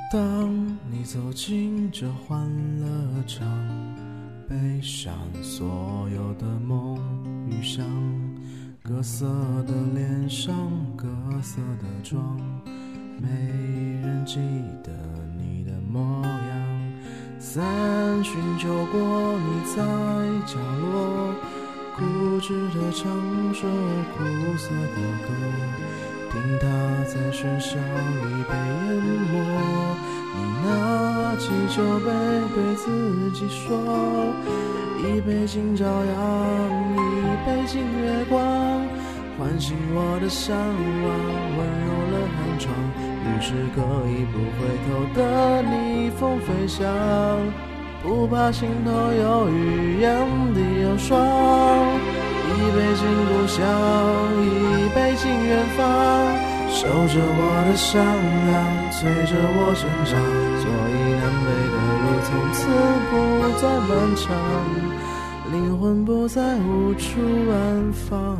当你走进这欢乐场，背上所有的梦与想，各色的脸上，各色的妆，没人记得你的模样。三巡酒过，你在角落固执地唱着苦涩的歌，听它在喧嚣里被淹没。你拿起酒杯对自己说，一杯敬朝阳，一杯敬月光，唤醒我的向往，温柔了寒窗，于是可以不回头的逆风飞翔，不怕心头有雨，眼底有霜。一杯敬故乡，一杯敬远方，守着我的善良，催着我成长，所以南北的路从此不再漫长，灵魂不再无处安放。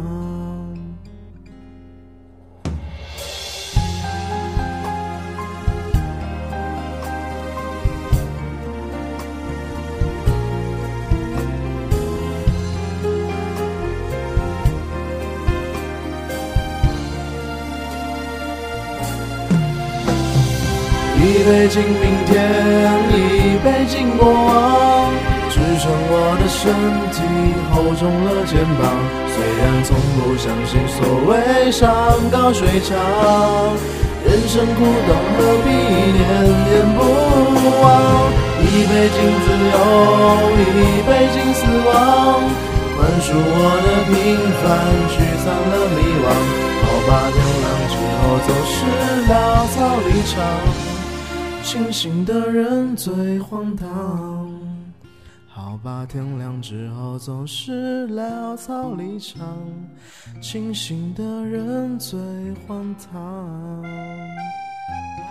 一杯敬明天，一杯敬过往，支撑我的身体，厚重了肩膀。虽然从不相信所谓山高水长，人生苦短，何必念念不忘？一杯敬自由，一杯敬死亡，宽恕我的平凡，驱散了迷惘。好吧，天亮之后总是潦草离场，清醒的人最荒唐。好吧，天亮之后总是潦草离场，清醒的人最荒唐。